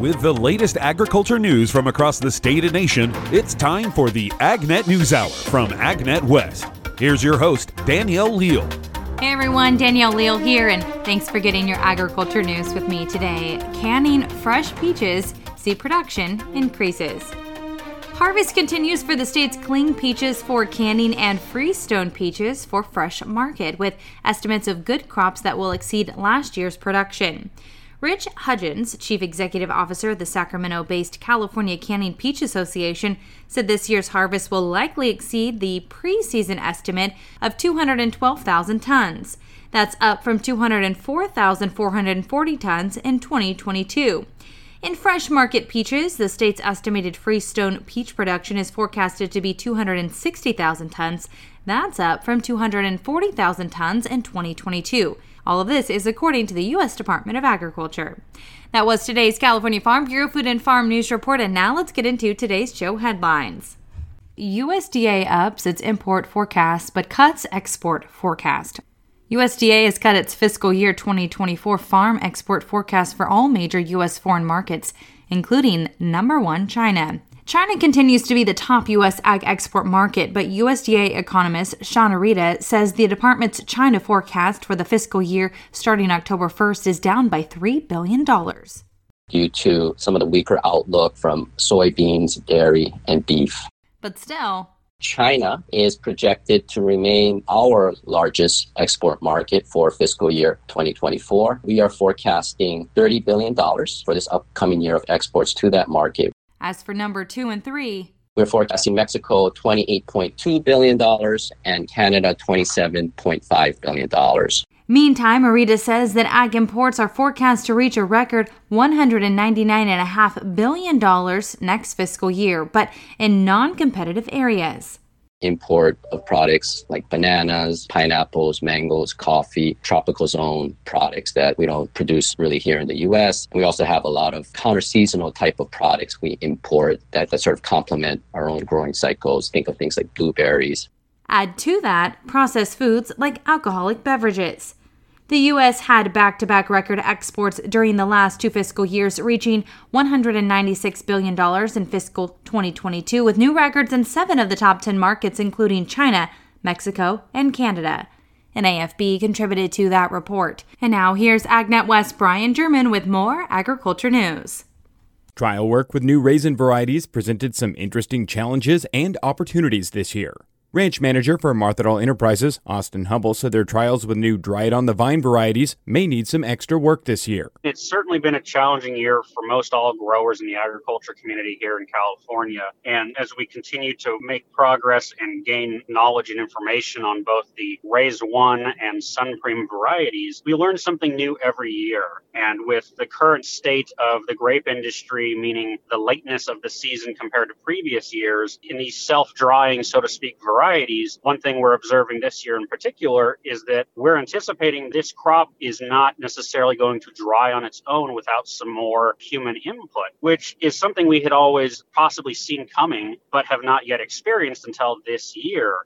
With the latest agriculture news from across the state and nation, it's time for the AgNet News Hour from AgNet West. Here's your host, Danielle Leal. Hey everyone, Danielle Leal here, and thanks for getting your agriculture news with me today. Canning fresh peaches, see production increases. Harvest continues for the state's cling peaches for canning and freestone peaches for fresh market, with estimates of good crops that will exceed last year's production. Rich Hudgens, Chief Executive Officer of the Sacramento-based California Canning Peach Association, said this year's harvest will likely exceed the preseason estimate of 212,000 tons. That's up from 204,440 tons in 2022. In fresh market peaches, the state's estimated freestone peach production is forecasted to be 260,000 tons. That's up from 240,000 tons in 2022. All of this is according to the U.S. Department of Agriculture. That was today's California Farm Bureau Food and Farm News Report, and now let's get into today's show headlines. USDA ups its import forecast but cuts export forecast. USDA has cut its fiscal year 2024 farm export forecast for all major U.S. foreign markets, including number one, China. China continues to be the top U.S. ag export market, but USDA economist Sean Arita says the department's China forecast for the fiscal year starting October 1st is down by $3 billion. Due to some of the weaker outlook from soybeans, dairy, and beef. But still, China is projected to remain our largest export market for fiscal year 2024. We are forecasting $30 billion for this upcoming year of exports to that market. As for number 2 and 3, we're forecasting Mexico $28.2 billion and Canada $27.5 billion. Meantime, Arita says that ag imports are forecast to reach a record $199.5 billion next fiscal year, but in non-competitive areas. Import of products like bananas, pineapples, mangoes, coffee, tropical zone products that we don't produce really here in the U.S. We also have a lot of counter-seasonal type of products we import that sort of complement our own growing cycles. Think of things like blueberries. Add to that processed foods like alcoholic beverages. The U.S. had back-to-back record exports during the last 2 fiscal years, reaching $196 billion in fiscal 2022, with new records in 7 of the top 10 markets, including China, Mexico, and Canada. And AFB contributed to that report. And now here's AgNet West Brian German with more agriculture news. Trial work with new raisin varieties presented some interesting challenges and opportunities this year. Ranch manager for Martha Enterprises, Austin Hubble, said their trials with new dried-on-the-vine varieties may need some extra work this year. It's certainly been a challenging year for most all growers in the agriculture community here in California. And as we continue to make progress and gain knowledge and information on both the Raise One and Sunpreme varieties, we learn something new every year. And with the current state of the grape industry, meaning the lateness of the season compared to previous years, in these self-drying, so to speak, varieties, one thing we're observing this year in particular is that we're anticipating this crop is not necessarily going to dry on its own without some more human input, which is something we had always possibly seen coming, but have not yet experienced until this year.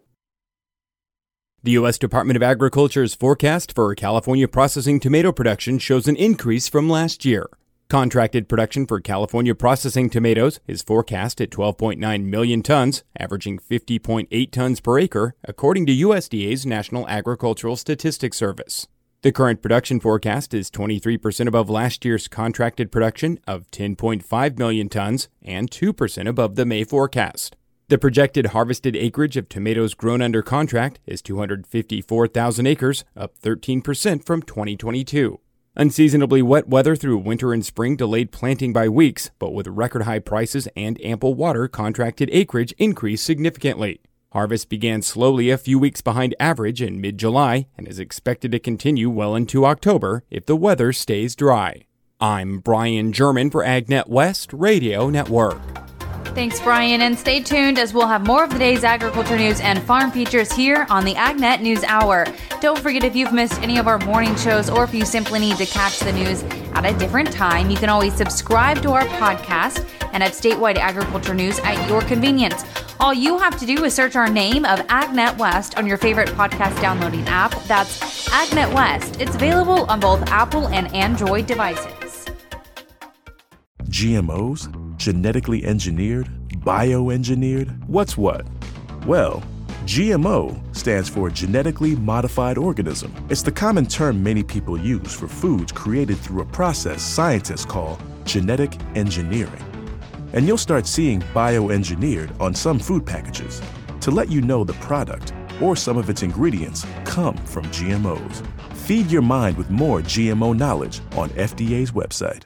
The U.S. Department of Agriculture's forecast for California processing tomato production shows an increase from last year. Contracted production for California processing tomatoes is forecast at 12.9 million tons, averaging 50.8 tons per acre, according to USDA's National Agricultural Statistics Service. The current production forecast is 23% above last year's contracted production of 10.5 million tons and 2% above the May forecast. The projected harvested acreage of tomatoes grown under contract is 254,000 acres, up 13% from 2022. Unseasonably wet weather through winter and spring delayed planting by weeks, but with record high prices and ample water, contracted acreage increased significantly. Harvest began slowly a few weeks behind average in mid-July and is expected to continue well into October if the weather stays dry. I'm Brian German for AgNet West Radio Network. Thanks, Brian, and stay tuned as we'll have more of the day's agriculture news and farm features here on the AgNet News Hour. Don't forget, if you've missed any of our morning shows or if you simply need to catch the news at a different time, you can always subscribe to our podcast and have statewide agriculture news at your convenience. All you have to do is search our name of AgNet West on your favorite podcast downloading app. That's AgNet West. It's available on both Apple and Android devices. GMOs? Genetically engineered? Bioengineered? What's what? Well, GMO stands for Genetically Modified Organism. It's the common term many people use for foods created through a process scientists call genetic engineering. And you'll start seeing bioengineered on some food packages to let you know the product or some of its ingredients come from GMOs. Feed your mind with more GMO knowledge on FDA's website.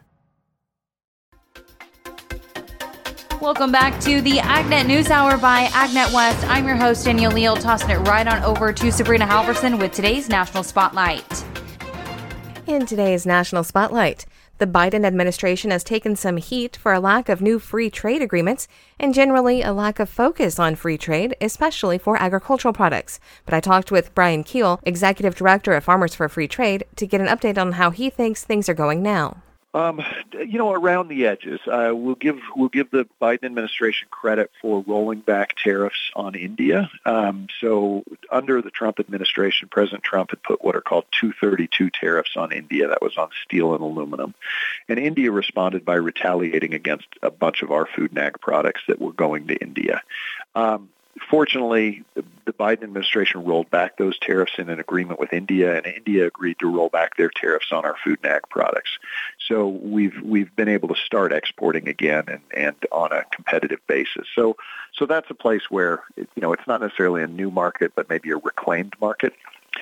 Welcome back to the AgNet News Hour by AgNet West. I'm your host, Danielle Leal, tossing it right on over to Sabrina Halverson with today's National Spotlight. In today's National Spotlight, the Biden administration has taken some heat for a lack of new free trade agreements and generally a lack of focus on free trade, especially for agricultural products. But I talked with Brian Keel, Executive Director of Farmers for Free Trade, to get an update on how he thinks things are going now. Around the edges, we'll give the Biden administration credit for rolling back tariffs on India. So under the Trump administration, President Trump had put what are called 232 tariffs on India. That was on steel and aluminum. And India responded by retaliating against a bunch of our food and ag products that were going to India. Fortunately, the Biden administration rolled back those tariffs in an agreement with India, and India agreed to roll back their tariffs on our food and ag products. So we've been able to start exporting again and on a competitive basis. So that's a place where it's not necessarily a new market, but maybe a reclaimed market.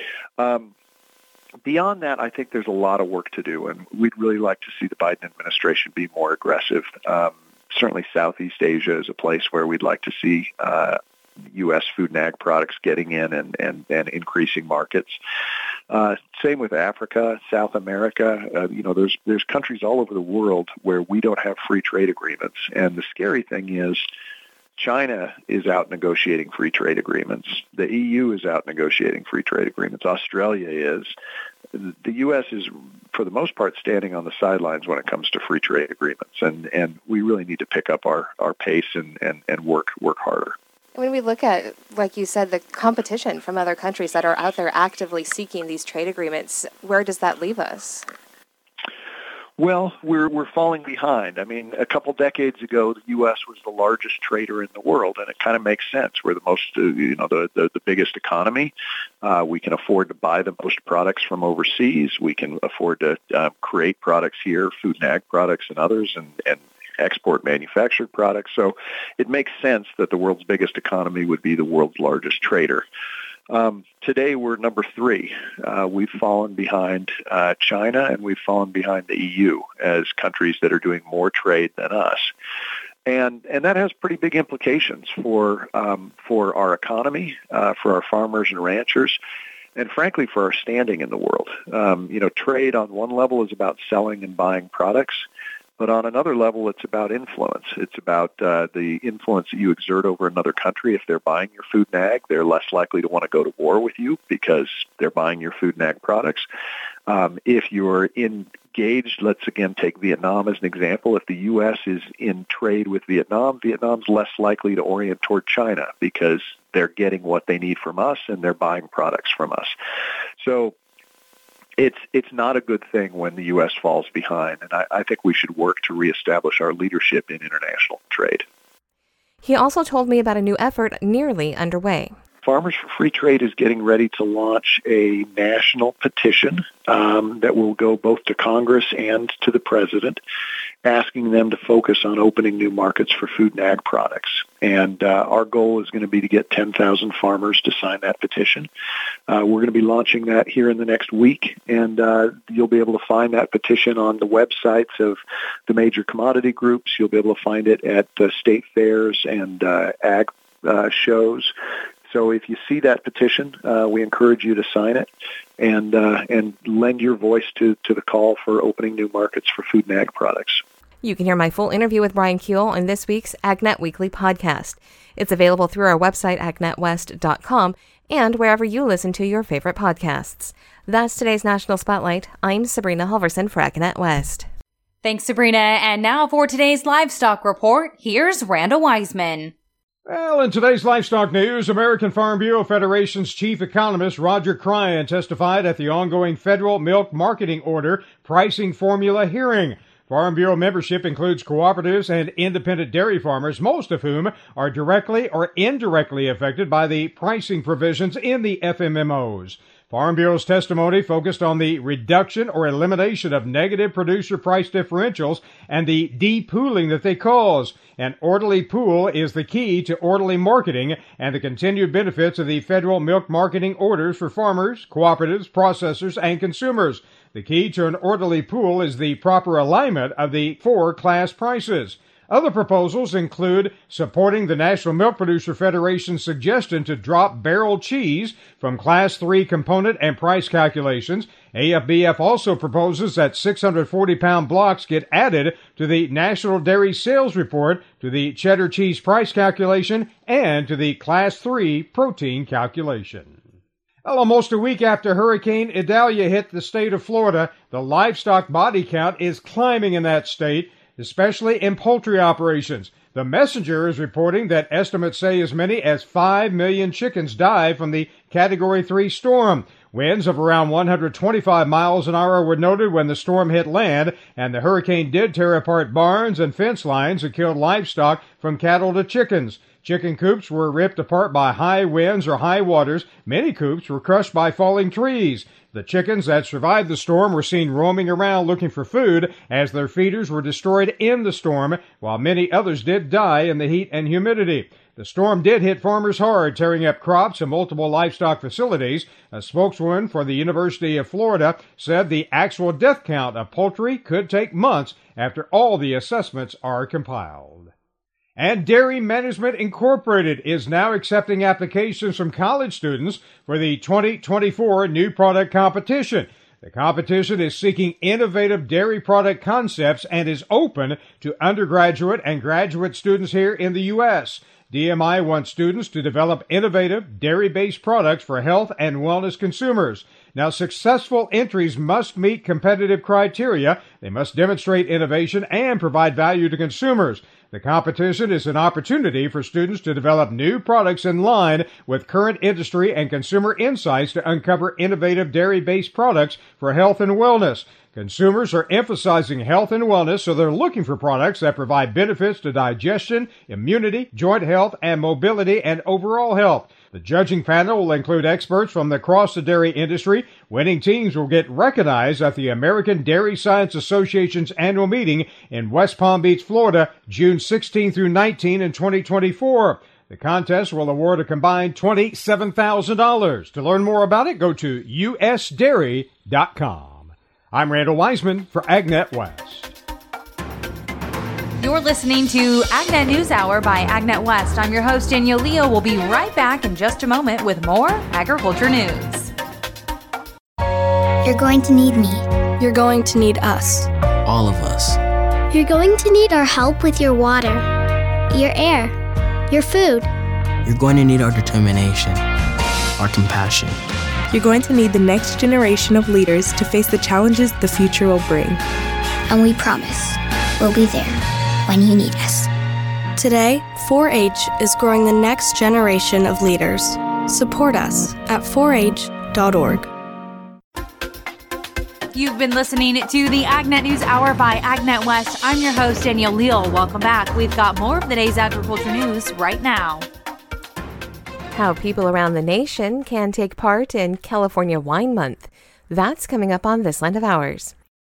Beyond that, I think there's a lot of work to do, and we'd really like to see the Biden administration be more aggressive. Certainly Southeast Asia is a place where we'd like to see U.S. food and ag products getting in and increasing markets. Same with Africa, South America. There's countries all over the world where we don't have free trade agreements. And the scary thing is China is out negotiating free trade agreements. The EU is out negotiating free trade agreements. Australia is. The U.S. is, for the most part, standing on the sidelines when it comes to free trade agreements. And we really need to pick up our pace and work harder. When we look at, like you said, the competition from other countries that are out there actively seeking these trade agreements, where does that leave us? Well, we're falling behind. I mean, a couple decades ago, the U.S. was the largest trader in the world, and it kind of makes sense. We're the most, the biggest economy. We can afford to buy the most products from overseas. We can afford to create products here, food and ag products and others, and export manufactured products. So it makes sense that the world's biggest economy would be the world's largest trader. Today, we're number 3. We've fallen behind China, and we've fallen behind the EU as countries that are doing more trade than us. And that has pretty big implications for our economy, for our farmers and ranchers, and frankly, for our standing in the world. Trade on one level is about selling and buying products. But on another level, it's about influence. It's about the influence that you exert over another country. If they're buying your food and ag, they're less likely to want to go to war with you because they're buying your food and ag products. If you're engaged, let's again take Vietnam as an example. If the U.S. is in trade with Vietnam, Vietnam's less likely to orient toward China because they're getting what they need from us and they're buying products from us. So it's not a good thing when the U.S. falls behind, and I think we should work to reestablish our leadership in international trade. He also told me about a new effort nearly underway. Farmers for Free Trade is getting ready to launch a national petition that will go both to Congress and to the President, asking them to focus on opening new markets for food and ag products. And our goal is going to be to get 10,000 farmers to sign that petition. We're going to be launching that here in the next week, and you'll be able to find that petition on the websites of the major commodity groups. You'll be able to find it at state fairs and ag shows. So if you see that petition, we encourage you to sign it and lend your voice to the call for opening new markets for food and ag products. You can hear my full interview with Brian Keel in this week's AgNet Weekly podcast. It's available through our website, agnetwest.com, and wherever you listen to your favorite podcasts. That's today's National Spotlight. I'm Sabrina Halverson for AgNet West. Thanks, Sabrina. And now for today's Livestock Report, here's Randall Wiseman. Well, in today's livestock news, American Farm Bureau Federation's chief economist Roger Cryan testified at the ongoing federal milk marketing order pricing formula hearing. Farm Bureau membership includes cooperatives and independent dairy farmers, most of whom are directly or indirectly affected by the pricing provisions in the FMMOs. Farm Bureau's testimony focused on the reduction or elimination of negative producer price differentials and the de-pooling that they cause. An orderly pool is the key to orderly marketing and the continued benefits of the federal milk marketing orders for farmers, cooperatives, processors, and consumers. The key to an orderly pool is the proper alignment of the 4 class prices. Other proposals include supporting the National Milk Producer Federation's suggestion to drop barrel cheese from Class 3 component and price calculations. AFBF also proposes that 640-pound blocks get added to the National Dairy Sales Report, to the cheddar cheese price calculation, and to the Class 3 protein calculation. Well, almost a week after Hurricane Idalia hit the state of Florida, the livestock body count is climbing in that state, especially in poultry operations. The Messenger is reporting that estimates say as many as 5 million chickens died from the Category 3 storm. Winds of around 125 miles an hour were noted when the storm hit land, and the hurricane did tear apart barns and fence lines and killed livestock from cattle to chickens. Chicken coops were ripped apart by high winds or high waters. Many coops were crushed by falling trees. The chickens that survived the storm were seen roaming around looking for food as their feeders were destroyed in the storm, while many others did die in the heat and humidity. The storm did hit farmers hard, tearing up crops and multiple livestock facilities. A spokeswoman for the University of Florida said the actual death count of poultry could take months after all the assessments are compiled. And Dairy Management Incorporated is now accepting applications from college students for the 2024 New Product Competition. The competition is seeking innovative dairy product concepts and is open to undergraduate and graduate students here in the U.S. DMI wants students to develop innovative dairy-based products for health and wellness consumers. Now, successful entries must meet competitive criteria. They must demonstrate innovation and provide value to consumers. The competition is an opportunity for students to develop new products in line with current industry and consumer insights to uncover innovative dairy-based products for health and wellness. Consumers are emphasizing health and wellness, so they're looking for products that provide benefits to digestion, immunity, joint health, and mobility and overall health. The judging panel will include experts from across the dairy industry. Winning teams will get recognized at the American Dairy Science Association's annual meeting in West Palm Beach, Florida, June 16 through 19 in 2024. The contest will award a combined $27,000. To learn more about it, go to usdairy.com. I'm Randall Wiseman for AgNet West. You're listening to AgNet News Hour by AgNet West. I'm your host, Danielle Leo. We'll be right back in just a moment with more agriculture news. You're going to need me. You're going to need us. All of us. You're going to need our help with your water, your air, your food. You're going to need our determination, our compassion. You're going to need the next generation of leaders to face the challenges the future will bring. And we promise we'll be there when you need us. Today, 4-H is growing the next generation of leaders. Support us at 4h.org. You've been listening to the AgNet News Hour by AgNet West. I'm your host, Danielle Leal. Welcome back. We've got more of the day's agriculture news right now. How people around the nation can take part in California Wine Month. That's coming up on This Land of Ours.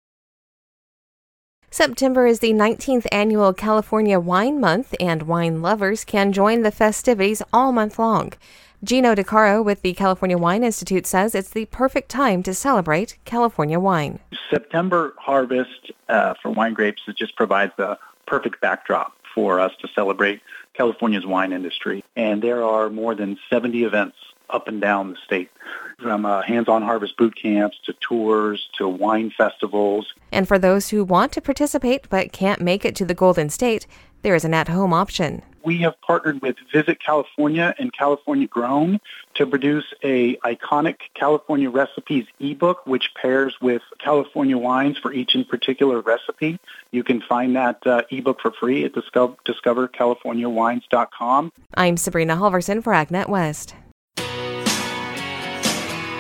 September is the 19th annual California Wine Month, and wine lovers can join the festivities all month long. Gino DeCaro with the California Wine Institute says it's the perfect time to celebrate California wine. September harvest for wine grapes just provides the perfect backdrop for us to celebrate California's wine industry. And there are more than 70 events up and down the state, from hands-on harvest boot camps to tours to wine festivals. And for those who want to participate but can't make it to the Golden State, there is an at-home option. We have partnered with Visit California and California Grown to produce a iconic California recipes ebook, which pairs with California wines for each in particular recipe. You can find that ebook for free at discovercaliforniawines.com. I'm Sabrina Halverson for AgNet West.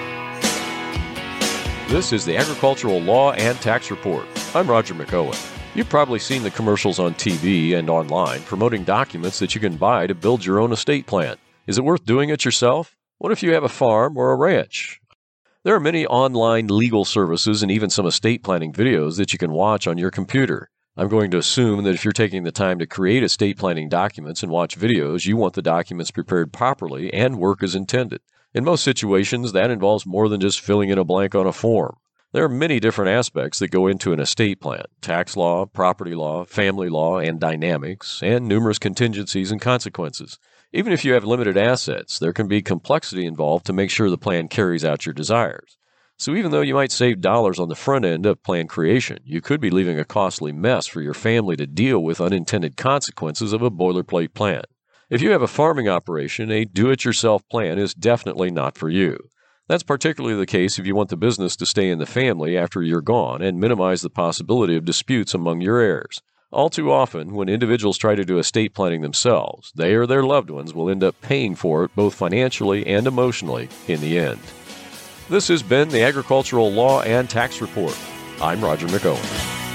This is the Agricultural Law and Tax Report. I'm Roger McOwen. You've probably seen the commercials on TV and online promoting documents that you can buy to build your own estate plan. Is it worth doing it yourself? What if you have a farm or a ranch? There are many online legal services and even some estate planning videos that you can watch on your computer. I'm going to assume that if you're taking the time to create estate planning documents and watch videos, you want the documents prepared properly and work as intended. In most situations, that involves more than just filling in a blank on a form. There are many different aspects that go into an estate plan: tax law, property law, family law, and dynamics, and numerous contingencies and consequences. Even if you have limited assets, there can be complexity involved to make sure the plan carries out your desires. So even though you might save dollars on the front end of plan creation, you could be leaving a costly mess for your family to deal with unintended consequences of a boilerplate plan. If you have a farming operation, a do-it-yourself plan is definitely not for you. That's particularly the case if you want the business to stay in the family after you're gone and minimize the possibility of disputes among your heirs. All too often, when individuals try to do estate planning themselves, they or their loved ones will end up paying for it both financially and emotionally in the end. This has been the Agricultural Law and Tax Report. I'm Roger McOwen.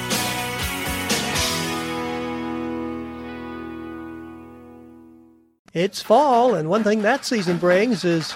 It's fall, and one thing that season brings is,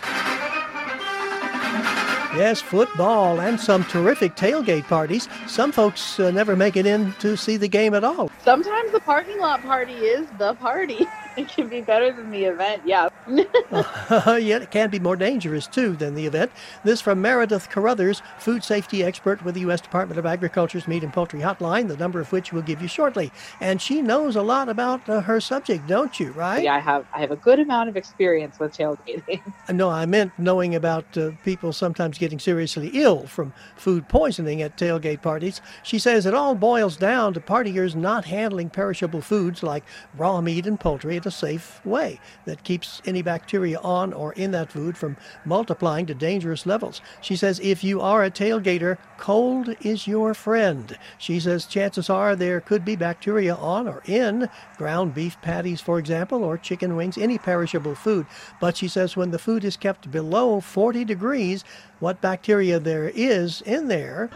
yes, football and some terrific tailgate parties. Some folks never make it in to see the game at all. Sometimes the parking lot party is the party. It can be better than the event, yeah. Yet it can be more dangerous, too, than the event. This from Meredith Carruthers, food safety expert with the U.S. Department of Agriculture's Meat and Poultry Hotline, the number of which we'll give you shortly. And she knows a lot about her subject, don't you, right? Yeah, I have a good amount of experience with tailgating. No, I meant knowing about people sometimes getting seriously ill from food poisoning at tailgate parties. She says it all boils down to partiers not handling perishable foods like raw meat and poultry a safe way that keeps any bacteria on or in that food from multiplying to dangerous levels. She says if you are a tailgater, cold is your friend. She says chances are there could be bacteria on or in ground beef patties, for example, or chicken wings, any perishable food. But she says when the food is kept below 40 degrees, what bacteria there is in there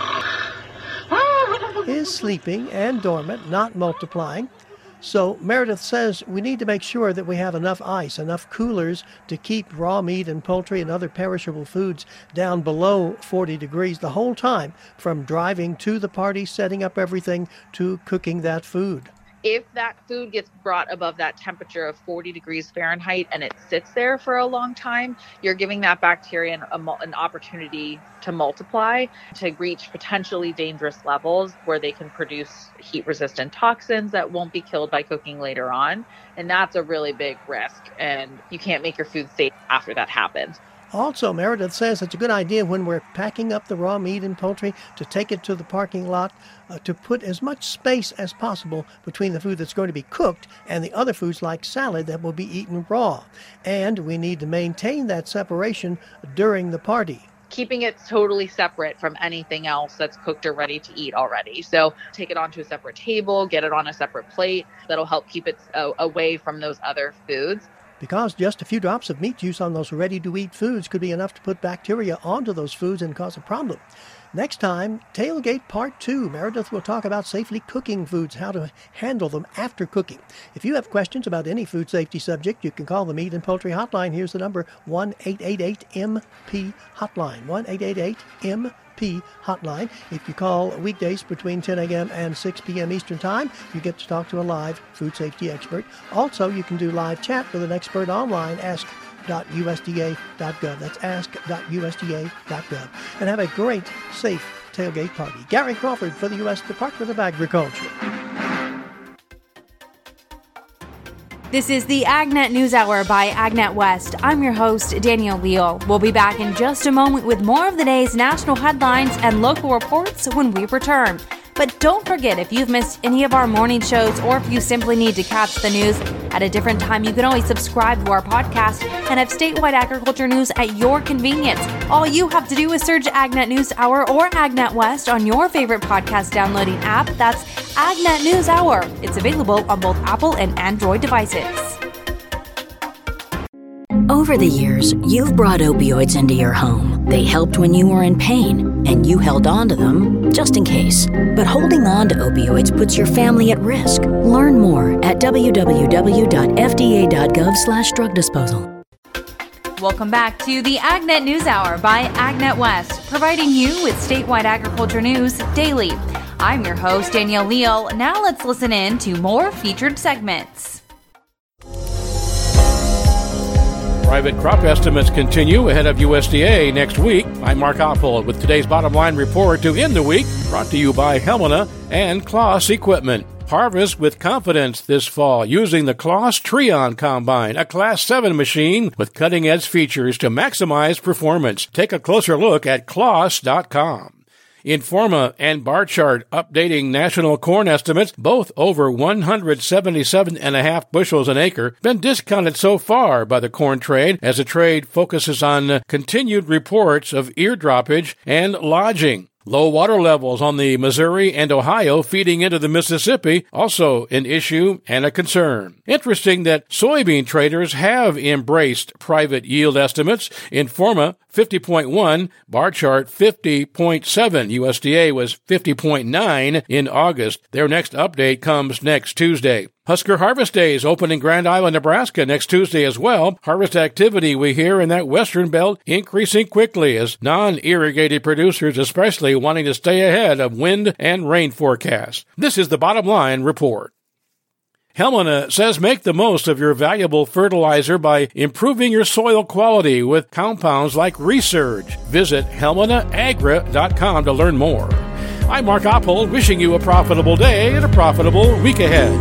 is sleeping and dormant, not multiplying. So Meredith says we need to make sure that we have enough ice, enough coolers to keep raw meat and poultry and other perishable foods down below 40 degrees the whole time, from driving to the party, setting up everything, to cooking that food. If that food gets brought above that temperature of 40 degrees Fahrenheit and it sits there for a long time, you're giving that bacteria an opportunity to multiply, to reach potentially dangerous levels where they can produce heat-resistant toxins that won't be killed by cooking later on. And that's a really big risk, and you can't make your food safe after that happens. Also, Meredith says it's a good idea when we're packing up the raw meat and poultry to take it to the parking lot to put as much space as possible between the food that's going to be cooked and the other foods like salad that will be eaten raw. And we need to maintain that separation during the party. Keeping it totally separate from anything else that's cooked or ready to eat already. So take it onto a separate table, get it on a separate plate. That'll help keep it away from those other foods. Because just a few drops of meat juice on those ready-to-eat foods could be enough to put bacteria onto those foods and cause a problem. Next time, Tailgate Part 2. Meredith will talk about safely cooking foods, how to handle them after cooking. If you have questions about any food safety subject, you can call the Meat and Poultry Hotline. Here's the number, 1-888-MP-HOTLINE, 1-888-MP Hotline. If you call weekdays between 10 a.m. and 6 p.m. Eastern Time, you get to talk to a live food safety expert. Also, you can do live chat with an expert online, ask.usda.gov. That's ask.usda.gov. And have a great, safe tailgate party. Gary Crawford for the U.S. Department of Agriculture. This is the AgNet News Hour by AgNet West. I'm your host, Danielle Leal. We'll be back in just a moment with more of the day's national headlines and local reports when we return. But don't forget, if you've missed any of our morning shows or if you simply need to catch the news at a different time, you can always subscribe to our podcast and have statewide agriculture news at your convenience. All you have to do is search AgNet News Hour or AgNet West on your favorite podcast downloading app. That's AgNet News Hour. It's available on both Apple and Android devices. Over the years, you've brought opioids into your home. They helped when you were in pain, and you held on to them just in case. But holding on to opioids puts your family at risk. Learn more at www.fda.gov/drug disposal. Welcome back to the AgNet News Hour by AgNet West, providing you with statewide agriculture news daily. I'm your host, Danielle Leal. Now let's listen in to more featured segments. Private crop estimates continue ahead of USDA next week. I'm Mark Oppold with today's bottom line report to end the week, brought to you by Helmina and Claas Equipment. Harvest with confidence this fall using the Claas Trion Combine, a Class 7 machine with cutting-edge features to maximize performance. Take a closer look at Claas.com. Informa and Barchart updating national corn estimates, both over 177.5 bushels an acre, been discounted so far by the corn trade as the trade focuses on continued reports of ear droppage and lodging. Low water levels on the Missouri and Ohio feeding into the Mississippi, also an issue and a concern. Interesting that soybean traders have embraced private yield estimates. Informa 50.1, Barchart 50.7. USDA was 50.9 in August. Their next update comes next Tuesday. Husker Harvest Days open in Grand Island, Nebraska next Tuesday as well. Harvest activity we hear in that western belt increasing quickly as non-irrigated producers especially wanting to stay ahead of wind and rain forecasts. This is the Bottom Line Report. Helmina says make the most of your valuable fertilizer by improving your soil quality with compounds like Resurge. Visit helminaagra.com to learn more. I'm Mark Oppold, wishing you a profitable day and a profitable week ahead.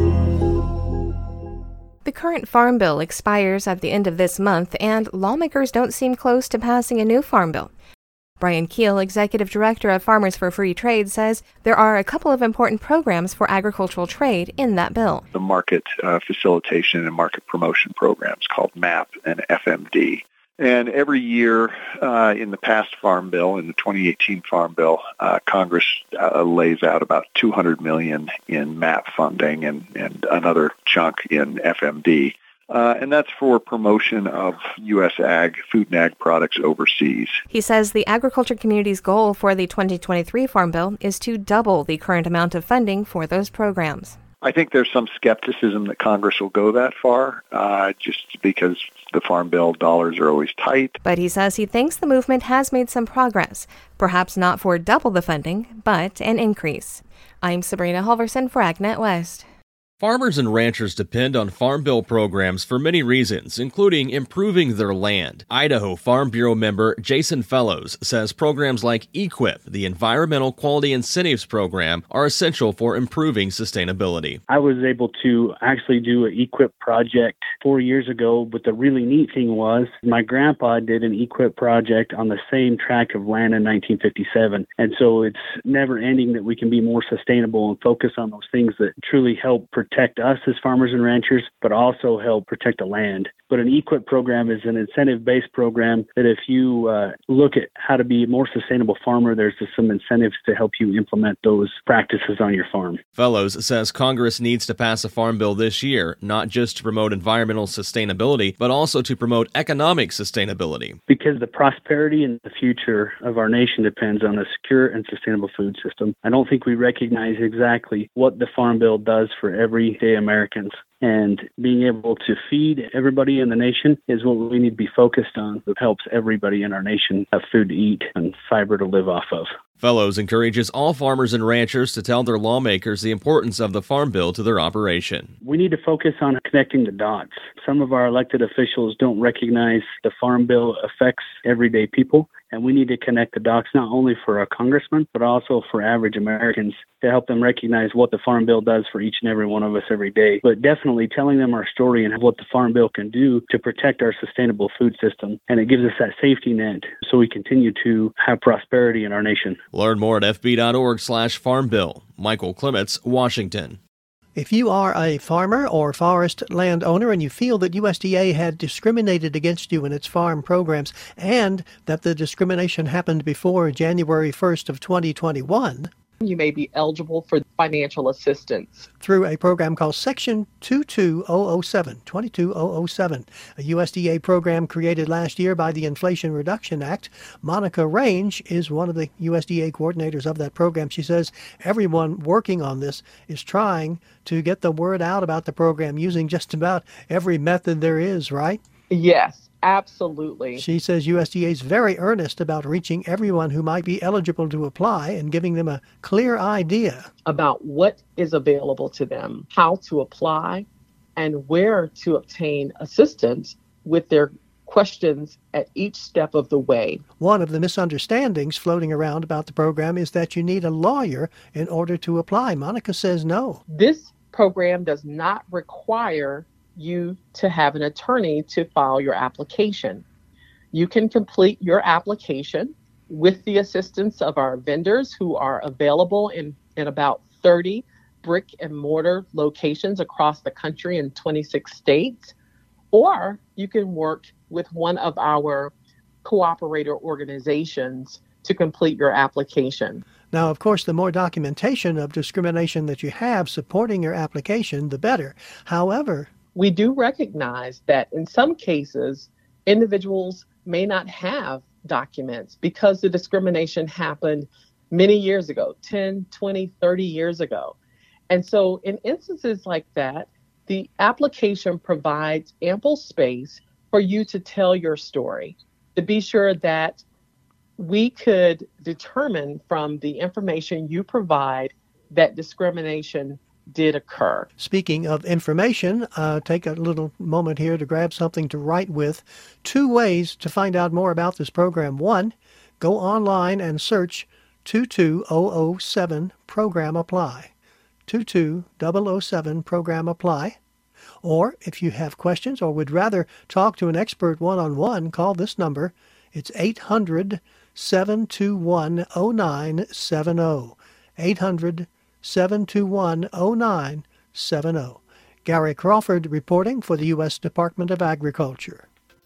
The current Farm Bill expires at the end of this month, and lawmakers don't seem close to passing a new Farm Bill. Brian Keel, Executive Director of Farmers for Free Trade, says there are a couple of important programs for agricultural trade in that bill. The market facilitation and market promotion programs called MAP and FMD. And every year in the past Farm Bill, in the 2018 Farm Bill, Congress lays out about $200 million in MAP funding and another chunk in FMD. And that's for promotion of U.S. food and ag products overseas. He says the agriculture community's goal for the 2023 Farm Bill is to double the current amount of funding for those programs. I think there's some skepticism that Congress will go that far, just because the Farm Bill dollars are always tight. But he says he thinks the movement has made some progress, perhaps not for double the funding, but an increase. I'm Sabrina Halverson for AgNet West. Farmers and ranchers depend on Farm Bill programs for many reasons, including improving their land. Idaho Farm Bureau member Jason Fellows says programs like EQIP, the Environmental Quality Incentives Program, are essential for improving sustainability. I was able to actually do an EQIP project 4 years ago, but the really neat thing was my grandpa did an EQIP project on the same tract of land in 1957. And so it's never ending that we can be more sustainable and focus on those things that truly help protect us as farmers and ranchers, but also help protect the land. But an EQIP program is an incentive-based program that if you look at how to be a more sustainable farmer, there's just some incentives to help you implement those practices on your farm. Fellows says Congress needs to pass a farm bill this year, not just to promote environmental sustainability, but also to promote economic sustainability. Because the prosperity and the future of our nation depends on a secure and sustainable food system. I don't think we recognize exactly what the Farm Bill does for everyday Americans. And being able to feed everybody in the nation is what we need to be focused on. That helps everybody in our nation have food to eat and fiber to live off of. Fellows encourages all farmers and ranchers to tell their lawmakers the importance of the Farm Bill to their operation. We need to focus on connecting the dots. Some of our elected officials don't recognize the Farm Bill affects everyday people, and we need to connect the dots not only for our congressmen, but also for average Americans to help them recognize what the Farm Bill does for each and every one of us every day. But definitely telling them our story and what the Farm Bill can do to protect our sustainable food system. And it gives us that safety net so we continue to have prosperity in our nation. Learn more at fb.org/Farm Bill. Michael Clements, Washington. If you are a farmer or forest landowner and you feel that USDA had discriminated against you in its farm programs and that the discrimination happened before January 1st of 2021, you may be eligible for financial assistance. Through a program called Section 22007, a USDA program created last year by the Inflation Reduction Act. Monica Range is one of the USDA coordinators of that program. She says everyone working on this is trying to get the word out about the program using just about every method there is, right? Yes, absolutely. She says USDA is very earnest about reaching everyone who might be eligible to apply and giving them a clear idea about what is available to them, how to apply, and where to obtain assistance with their questions at each step of the way. One of the misunderstandings floating around about the program is that you need a lawyer in order to apply. Monica says no. This program does not require you to have an attorney to file your application. You can complete your application with the assistance of our vendors who are available in about 30 brick and mortar locations across the country in 26 states, or you can work with one of our cooperator organizations to complete your application. Now, of course, the more documentation of discrimination that you have supporting your application, the better. However, we do recognize that in some cases, individuals may not have documents because the discrimination happened many years ago, 10, 20, 30 years ago. And so in instances like that, the application provides ample space for you to tell your story, to be sure that we could determine from the information you provide that discrimination did occur. Speaking of information, take a little moment here to grab something to write with. 2 ways to find out more about this program. 1, go online and search 22007 Program Apply. 22007 Program Apply. Or if you have questions or would rather talk to an expert one-on-one, call this number. It's 800-721-0970. 800-721-0970. Gary Crawford reporting for the U.S. Department of Agriculture.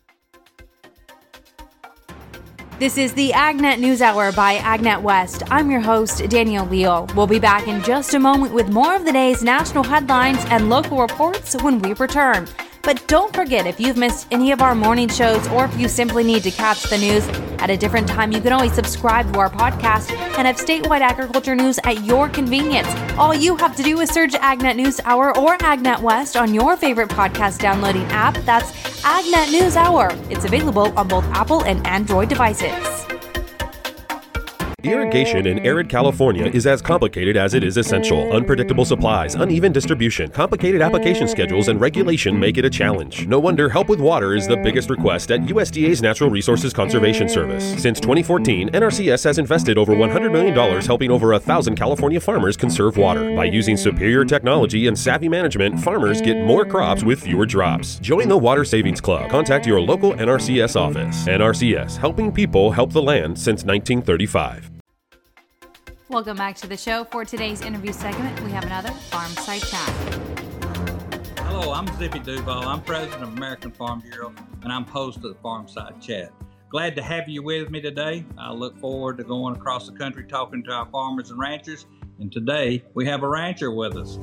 This is the AgNet News Hour by AgNet West. I'm your host, Danielle Leal. We'll be back in just a moment with more of the day's national headlines and local reports when we return. But don't forget, if you've missed any of our morning shows or if you simply need to catch the news at a different time, you can always subscribe to our podcast and have statewide agriculture news at your convenience. All you have to do is search AgNet News Hour or AgNet West on your favorite podcast downloading app. That's AgNet News Hour. It's available on both Apple and Android devices. Irrigation in arid California is as complicated as it is essential. Unpredictable supplies, uneven distribution, complicated application schedules, and regulation make it a challenge. No wonder help with water is the biggest request at USDA's Natural Resources Conservation Service. Since 2014, NRCS has invested over $100 million helping over 1,000 California farmers conserve water. By using superior technology and savvy management, farmers get more crops with fewer drops. Join the Water Savings Club. Contact your local NRCS office. NRCS, helping people help the land since 1935. Welcome back to the show. For today's interview segment, we have another Farmside Chat. Hello, I'm Zippy Duval. I'm president of American Farm Bureau, and I'm host of the Farmside Chat. Glad to have you with me today. I look forward to going across the country talking to our farmers and ranchers, and today we have a rancher with us.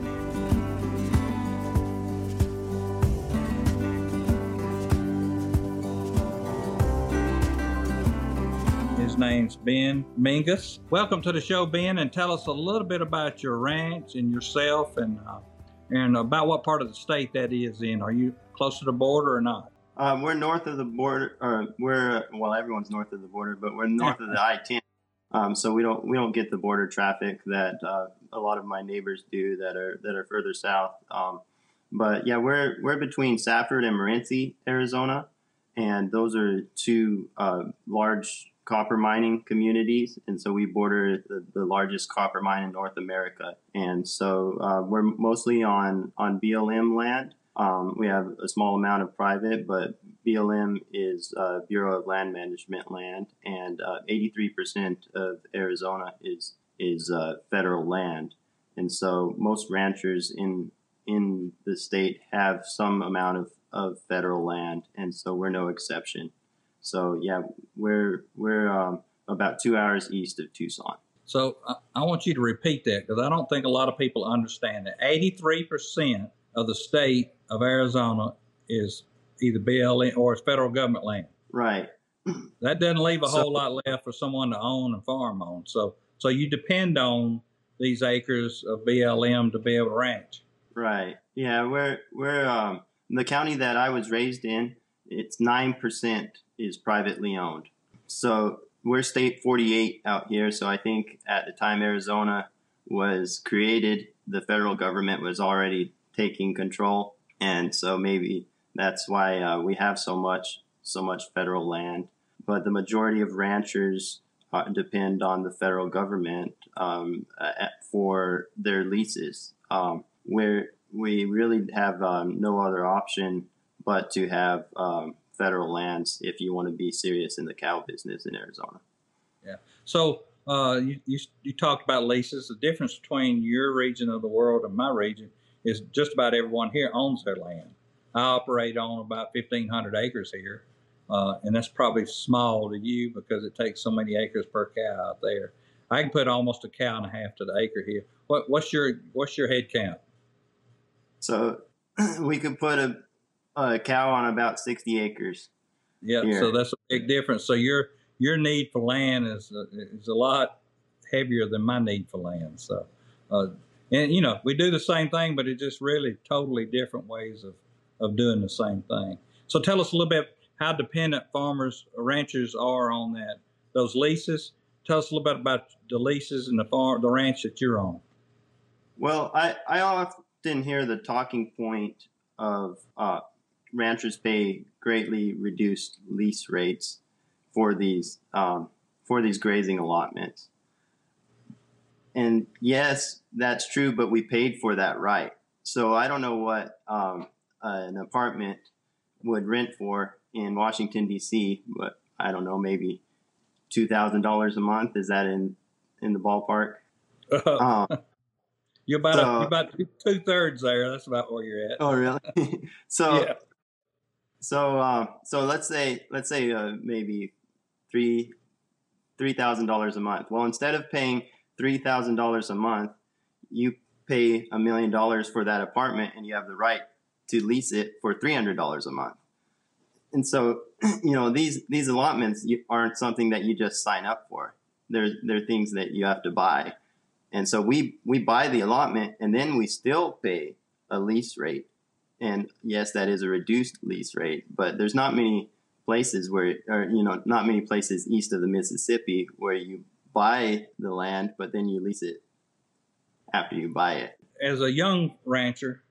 His name's Ben Mingus. Welcome to the show, Ben, and tell us a little bit about your ranch and yourself and about what part of the state that is in. Are you close to the border or not? We're north of the border, everyone's north of the border, but we're north of the I-10. So we don't get the border traffic that a lot of my neighbors do that are further south. But yeah, we're between Safford and Morenci, Arizona, and those are 2 large copper mining communities, and so we border the largest copper mine in North America. And so we're mostly on BLM land. We have a small amount of private, but BLM is Bureau of Land Management land, and 83% of Arizona is federal land. And so most ranchers in the state have some amount of federal land, and so we're no exception. So yeah, we're about 2 hours east of Tucson. So I want you to repeat that because I don't think a lot of people understand that 83% of the state of Arizona is either BLM or it's federal government land. Right. That doesn't leave a whole lot left for someone to own and farm on. So you depend on these acres of BLM to be able to ranch. Right. Yeah. We're the county that I was raised in. It's 9% is privately owned. So we're state 48 out here. So I think at the time Arizona was created, the federal government was already taking control, and so maybe that's why we have so much federal land. But the majority of ranchers depend on the federal government for their leases, where we really have no other option but to have federal lands if you want to be serious in the cow business in Arizona. Yeah. So you talked about leases. The difference between your region of the world and my region is just about everyone here owns their land. I operate on about 1,500 acres here, and that's probably small to you because it takes so many acres per cow out there. I can put almost a cow and a half to the acre here. What's your head count? So we could put a cow on about 60 acres. Yeah, here. So that's a big difference. So your need for land is a lot heavier than my need for land. So, and we do the same thing, but it's just really totally different ways of doing the same thing. So tell us a little bit how dependent ranchers are on those leases. Tell us a little bit about the leases and the ranch that you're on. Well, I often hear the talking point of ranchers pay greatly reduced lease rates for these grazing allotments. And yes, that's true, but we paid for that right. So I don't know what an apartment would rent for in Washington, D.C., but I don't know, maybe $2,000 a month. Is that in the ballpark? You're about 2/3 there. That's about where you're at. Oh, really? So let's say maybe $3,000 a month. Well, instead of paying $3,000 a month, you pay $1 million for that apartment, and you have the right to lease it for $300 a month. And so, these allotments aren't something that you just sign up for. They're things that you have to buy. And so we buy the allotment, and then we still pay a lease rate. And yes, that is a reduced lease rate, but there's not many places not many places east of the Mississippi where you buy the land, but then you lease it after you buy it. As a young rancher,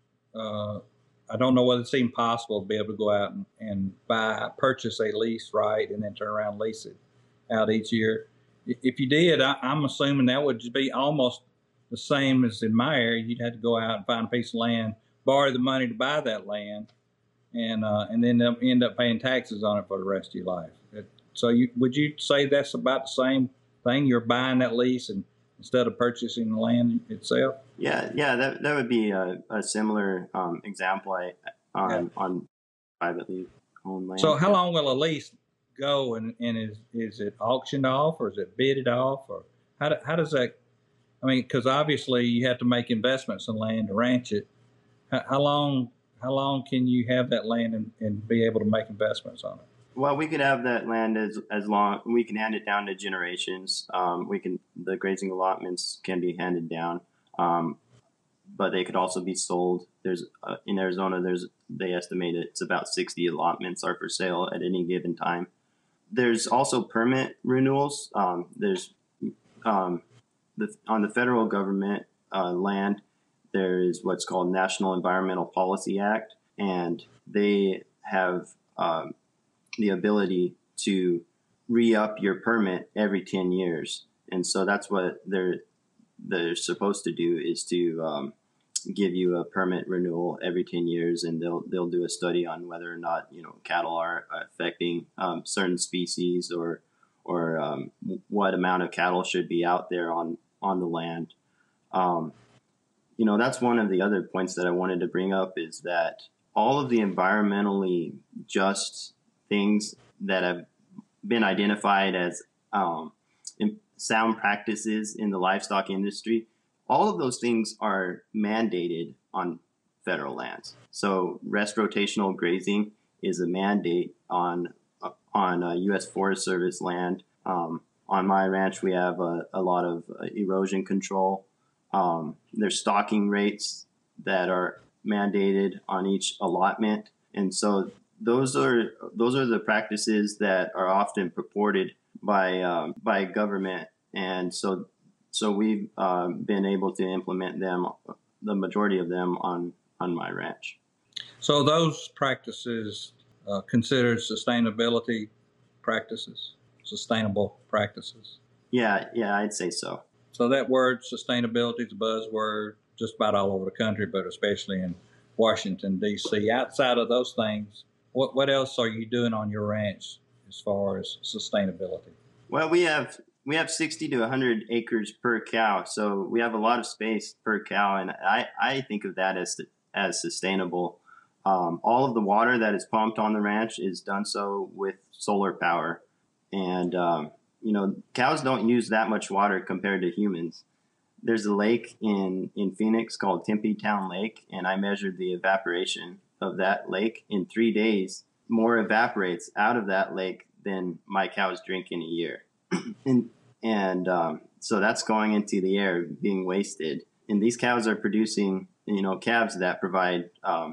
I don't know whether it's even possible to be able to go out and purchase a lease right and then turn around and lease it out each year. If you did, I'm assuming that would just be almost the same as in my area. You'd have to go out and find a piece of land, borrow the money to buy that land, and then end up paying taxes on it for the rest of your life. So would you say that's about the same thing? You're buying that lease instead of purchasing the land itself? Yeah, that would be a similar example on privately owned land. So how long will a lease go, and is it auctioned off, or is it bidded off, or how does that? I mean, because obviously you have to make investments in land to ranch it. How long can you have that land and be able to make investments on it? Well, we could have that land as long. We can hand it down to generations. The grazing allotments can be handed down, but they could also be sold. There's in Arizona. They estimate it's about 60 allotments are for sale at any given time. There's also permit renewals. There's on the federal government land. There is what's called National Environmental Policy Act, and they have the ability to re-up your permit every 10 years. And so that's what they're supposed to do, is to give you a permit renewal every 10 years, and they'll do a study on whether or not cattle are affecting certain species or what amount of cattle should be out there on the land. That's one of the other points that I wanted to bring up, is that all of the environmentally just things that have been identified as sound practices in the livestock industry. All of those things are mandated on federal lands. So rest rotational grazing is a mandate on U.S. Forest Service land. On my ranch, we have a lot of erosion control. There's stocking rates that are mandated on each allotment, and so those are the practices that are often purported by government, and so we've been able to implement them, the majority of them, on my ranch. So those practices considered sustainability practices, sustainable practices? Yeah, I'd say so. So that word sustainability is a buzzword just about all over the country, but especially in Washington, D.C. Outside of those things, what else are you doing on your ranch as far as sustainability? Well, we have 60 to 100 acres per cow, so we have a lot of space per cow, and I think of that as sustainable. All of the water that is pumped on the ranch is done so with solar power, and cows don't use that much water compared to humans. There's a lake in Phoenix called Tempe Town Lake, and I measured the evaporation of that lake. In 3 days, more evaporates out of that lake than my cows drink in a year. So that's going into the air, being wasted. And these cows are producing, calves that provide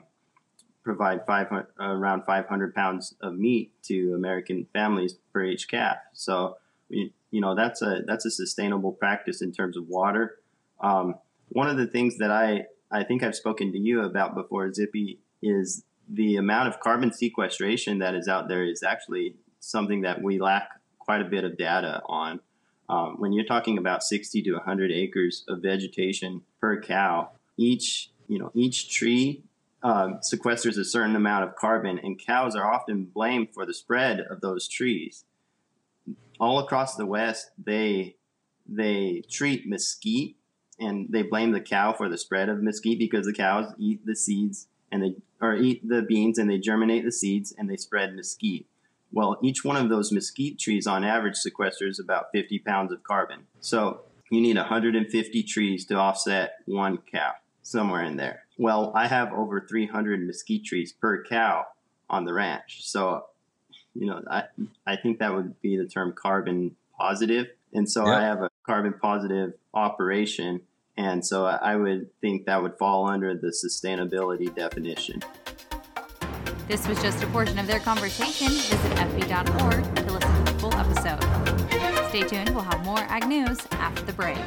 around 500 pounds of meat to American families per each calf. So, that's a sustainable practice in terms of water. One of the things that I think I've spoken to you about before, Zippy, is the amount of carbon sequestration that is out there is actually something that we lack quite a bit of data on. When you're talking about 60 to 100 acres of vegetation per cow, each tree sequesters a certain amount of carbon, and cows are often blamed for the spread of those trees. All across the West, they treat mesquite, and they blame the cow for the spread of mesquite because the cows eat the seeds eat the beans, and they germinate the seeds and they spread mesquite. Well, each one of those mesquite trees on average sequesters about 50 pounds of carbon. So you need 150 trees to offset one cow, somewhere in there. Well, I have over 300 mesquite trees per cow on the ranch. So, I think that would be the term carbon positive. And so I have a carbon positive operation. And so I would think that would fall under the sustainability definition. This was just a portion of their conversation. Visit fb.org to listen to the full episode. Stay tuned. We'll have more ag news after the break.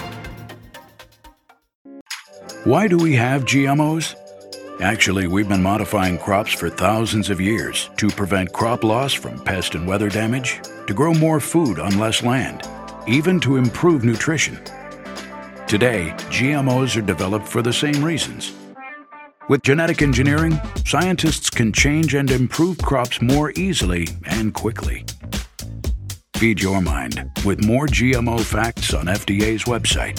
Why do we have GMOs? Actually, we've been modifying crops for thousands of years to prevent crop loss from pest and weather damage, to grow more food on less land, even to improve nutrition. Today, GMOs are developed for the same reasons. With genetic engineering, scientists can change and improve crops more easily and quickly. Feed your mind with more GMO facts on FDA's website.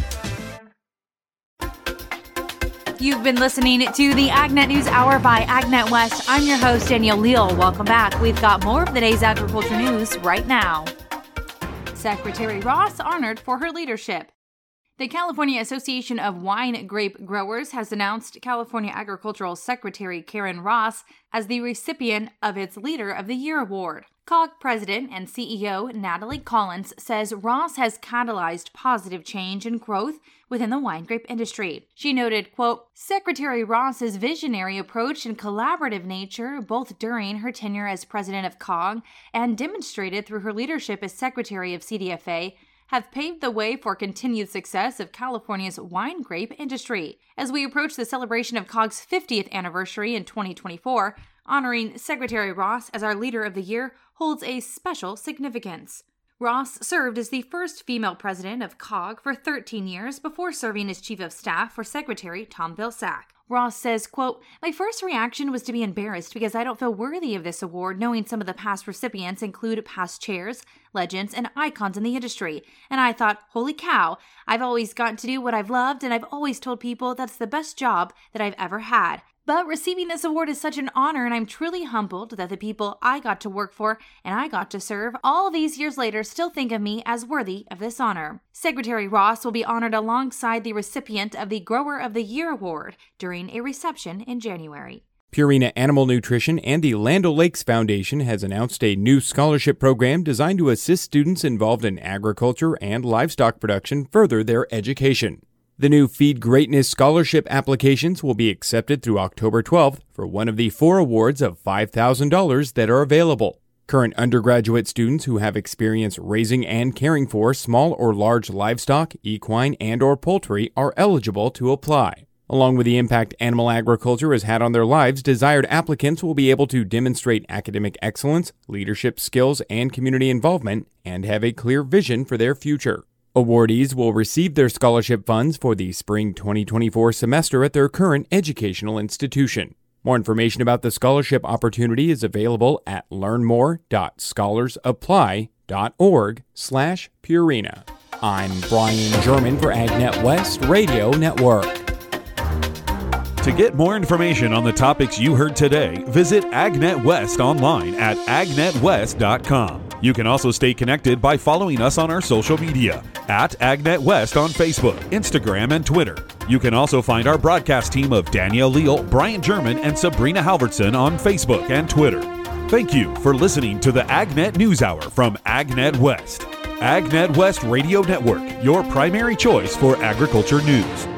You've been listening to the AgNet News Hour by AgNet West. I'm your host, Danielle Leal. Welcome back. We've got more of the day's agriculture news right now. Secretary Ross honored for her leadership. The California Association of Wine Grape Growers has announced California Agricultural Secretary Karen Ross as the recipient of its Leader of the Year award. COG President and CEO Natalie Collins says Ross has catalyzed positive change and growth within the wine grape industry. She noted, quote, Secretary Ross's visionary approach and collaborative nature, both during her tenure as president of COG and demonstrated through her leadership as secretary of CDFA, have paved the way for continued success of California's wine grape industry. As we approach the celebration of COG's 50th anniversary in 2024, honoring Secretary Ross as our Leader of the Year holds a special significance. Ross served as the first female president of COG for 13 years before serving as chief of staff for Secretary Tom Vilsack. Ross says, quote, my first reaction was to be embarrassed because I don't feel worthy of this award, knowing some of the past recipients include past chairs, legends, and icons in the industry. And I thought, holy cow, I've always gotten to do what I've loved, and I've always told people that's the best job that I've ever had. But receiving this award is such an honor, and I'm truly humbled that the people I got to work for and I got to serve all these years later still think of me as worthy of this honor. Secretary Ross will be honored alongside the recipient of the Grower of the Year Award during a reception in January. Purina Animal Nutrition and the Land O'Lakes Foundation has announced a new scholarship program designed to assist students involved in agriculture and livestock production further their education. The new Feed Greatness Scholarship applications will be accepted through October 12th for one of the 4 awards of $5,000 that are available. Current undergraduate students who have experience raising and caring for small or large livestock, equine, and or poultry are eligible to apply. Along with the impact animal agriculture has had on their lives, desired applicants will be able to demonstrate academic excellence, leadership skills, and community involvement, and have a clear vision for their future. Awardees will receive their scholarship funds for the spring 2024 semester at their current educational institution. More information about the scholarship opportunity is available at learnmore.scholarsapply.org/Purina. I'm Brian German for AgNet West Radio Network. To get more information on the topics you heard today, visit AgNet West online at agnetwest.com. You can also stay connected by following us on our social media at AgNet West on Facebook, Instagram, and Twitter. You can also find our broadcast team of Danielle Leal, Brian German, and Sabrina Halverson on Facebook and Twitter. Thank you for listening to the AgNet News Hour from AgNet West. AgNet West Radio Network, your primary choice for agriculture news.